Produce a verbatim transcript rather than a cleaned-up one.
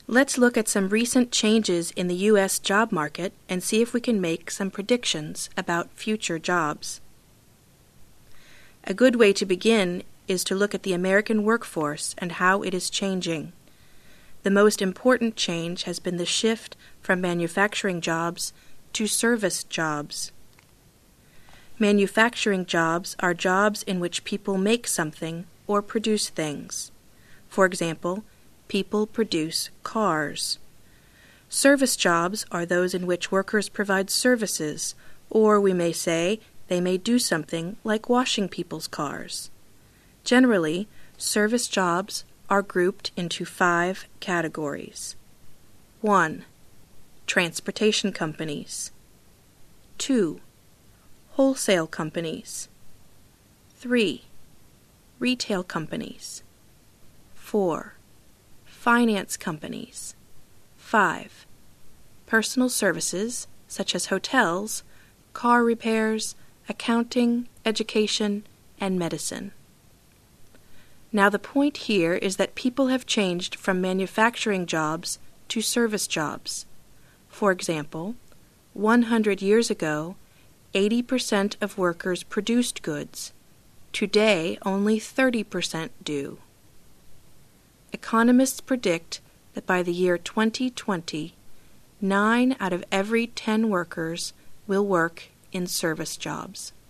Let's look at some recent changes in the U S job market and see if we can make some predictions about future jobs. A good way to begin is to look at the American workforce and how it is changing. The most important change has been the shift from manufacturing jobs to service jobs. Manufacturing jobs are jobs in which people make something or produce things. For example, people produce cars. Service jobs are those in which workers provide services, or we may say they may do something like washing people's cars. Generally, service jobs are grouped into five categories. one. Transportation companies. two. Wholesale companies. three. Retail companies. four. Finance companies. five. Personal services such as hotels, car repairs, accounting, education, and medicine. Now the point here is that people have changed from manufacturing jobs to service jobs. For example, one hundred years ago, eighty percent of workers produced goods. Today, only thirty percent do. Economists predict that by the year twenty twenty, nine out of every ten workers will work in service jobs.